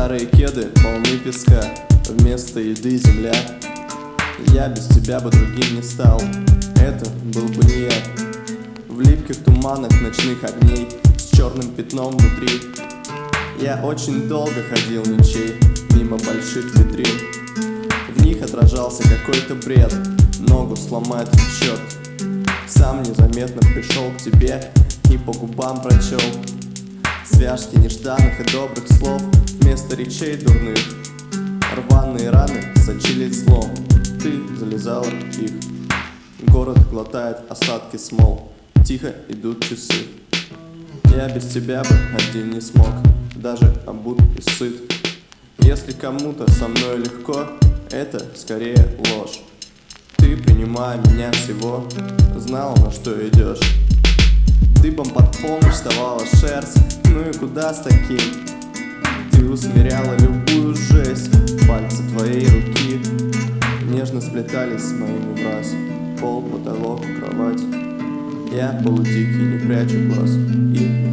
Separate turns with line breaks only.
Старые кеды полны песка, вместо еды земля. Я без тебя бы другим не стал, это был бы не я. В липких туманах ночных огней, с черным пятном внутри. Я очень долго ходил ничей, мимо больших витрин. В них отражался какой-то бред, ногу сломает черт. Сам незаметно пришел к тебе и по губам прочел связки нежданных и добрых слов вместо речей дурных. Рваные раны сочились злом, ты залезала в их. Город глотает остатки смол, тихо идут часы. Я без тебя бы один не смог, даже обут и сыт. Если кому-то со мной легко, это скорее ложь. Ты, принимая меня всего, знала, на что идешь. Дыбом под полночь вставала шерсть, ну и куда с таким? Ты усмиряла любую жесть, пальцы твоей руки нежно сплетались с моими враз. Пол, потолок, кровать. Я полудикий, не прячу глаз и